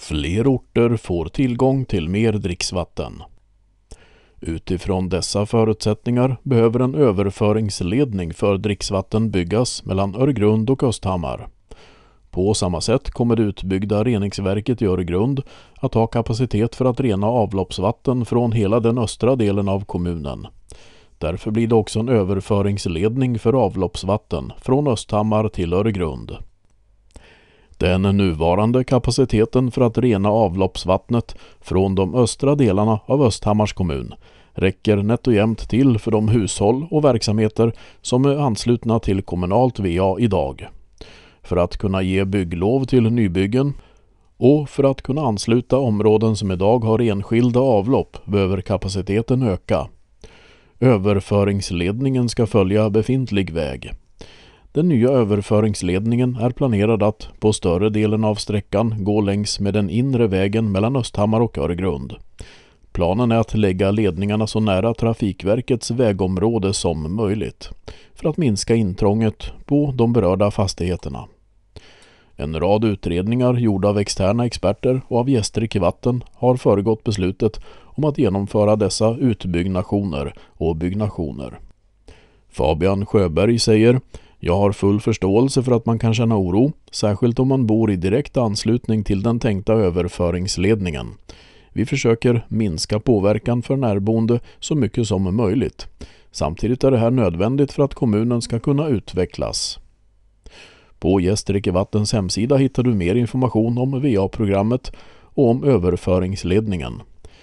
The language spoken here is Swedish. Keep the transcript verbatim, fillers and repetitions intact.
Fler orter får tillgång till mer dricksvatten. Utifrån dessa förutsättningar behöver en överföringsledning för dricksvatten byggas mellan Öregrund och Östhammar. På samma sätt kommer det utbyggda reningsverket i Öregrund att ha kapacitet för att rena avloppsvatten från hela den östra delen av kommunen. Därför blir det också en överföringsledning för avloppsvatten från Östhammar till Öregrund. Den nuvarande kapaciteten för att rena avloppsvattnet från de östra delarna av Östhammars kommun räcker nätt och jämnt till för de hushåll och verksamheter som är anslutna till kommunalt V A idag. För att kunna ge bygglov till nybyggen och för att kunna ansluta områden som idag har enskilda avlopp behöver kapaciteten öka. Överföringsledningen ska följa befintlig väg. Den nya överföringsledningen är planerad att på större delen av sträckan gå längs med den inre vägen mellan Östhammar och Öregrund. Planen är att lägga ledningarna så nära Trafikverkets vägområde som möjligt för att minska intrånget på de berörda fastigheterna. En rad utredningar gjorda av externa experter och av Gästrike Vatten har föregått beslutet om att genomföra dessa utbyggnationer och byggnationer. Fabian Sjöberg säger: "Jag har full förståelse för att man kan känna oro, särskilt om man bor i direkt anslutning till den tänkta överföringsledningen. Vi försöker minska påverkan för närboende så mycket som möjligt. Samtidigt är det här nödvändigt för att kommunen ska kunna utvecklas." På Gästrike Vattens hemsida hittar du mer information om V A-programmet och om överföringsledningen.